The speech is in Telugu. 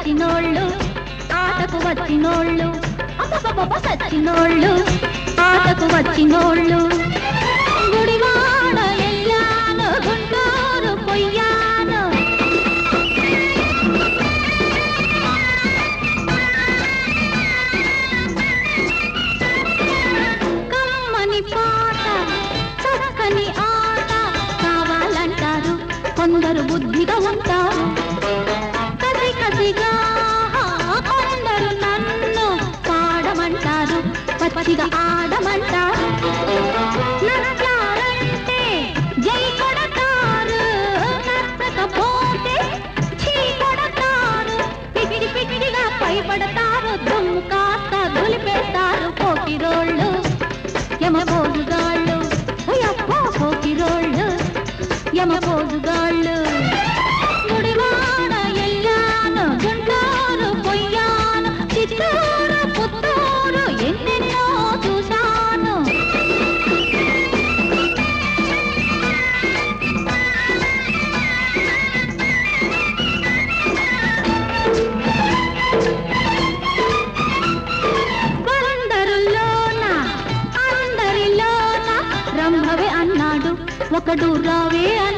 సచ్చినోళ్ళు ఆటకు వచ్చినోళ్ళు అబ్బబ్బబ్బ సచ్చినోళ్ళు ఆటకు వచ్చినోళ్ళు గుడివాడ ఎల్లాను గుంటూరు పొయ్యాను కమ్మని పాట చక్కని ఆట కావాలంటారు కొందరు బుద్ధిగా ఉంటారు కసి కసిగా కొందరు నన్ను పాడమంటారు పచ్చిగా ఆడమంటారు నచ్చారంటే జై కొడతారు నచ్చకపోతే చీ కొడతారు పిగిడి పిగిడిగా పైపడతారు దుమ్ము కాస్త దులిపేస్తారు పోకిరోళ్ళు యమపోజుగాళ్ళు అయ్యప్పో పోకిరోళ్ళు యమపోజుగాళ్ళు గుడివాడ ఎల్లాను గుంటూరు పొయ్యాను చిత్తూరు పుత్తూరు ఎన్నెన్నో చూశాను అందరిలోన రంభవే అన్నాడు ఒకడు రావే